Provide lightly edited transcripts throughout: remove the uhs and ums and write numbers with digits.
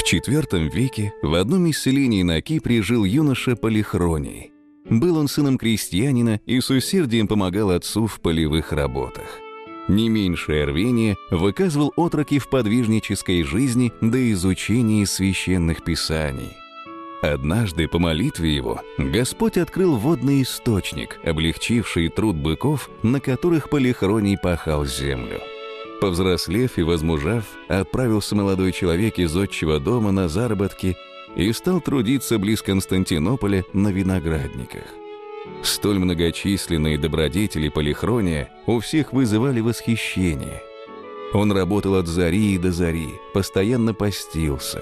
IV веке в одном из селений на Кипре жил юноша Полихроний. Был он сыном крестьянина и с усердием помогал отцу в полевых работах. Не меньшее рвение выказывал отрок и в подвижнической жизни до изучения священных писаний. Однажды по молитве его Господь открыл водный источник, облегчивший труд быков, на которых Полихроний пахал землю. Повзрослев и возмужав, отправился молодой человек из отчего дома на заработки и стал трудиться близ Константинополя на виноградниках. Столь многочисленные добродетели Полихрония у всех вызывали восхищение. Он работал от зари до зари, постоянно постился.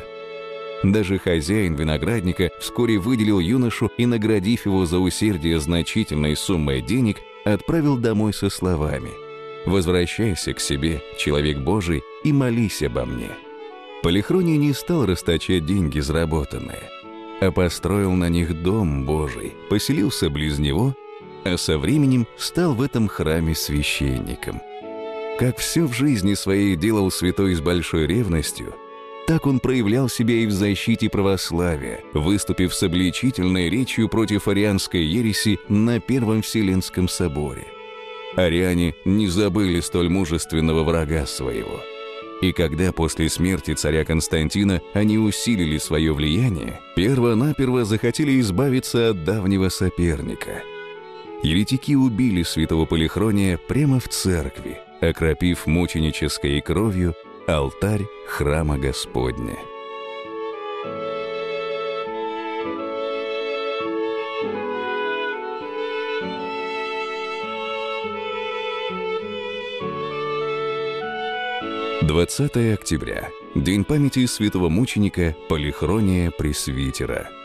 Даже хозяин виноградника вскоре выделил юношу и, наградив его за усердие значительной суммой денег, отправил домой со словами: «Возвращайся к себе, человек Божий, и молись обо мне». Полихроний не стал расточать деньги, заработанные, а построил на них дом Божий, поселился близ него, а со временем стал в этом храме священником. Как все в жизни своей делал святой с большой ревностью, так он проявлял себя и в защите православия, выступив с обличительной речью против арианской ереси на Первом Вселенском соборе. Ариане не забыли столь мужественного врага своего. И когда после смерти царя Константина они усилили свое влияние, перво-наперво захотели избавиться от давнего соперника. Еретики убили святого Полихрония прямо в церкви, окропив мученической кровью алтарь храма Господня. «20 октября. День памяти святого мученика Полихрония Пресвитера».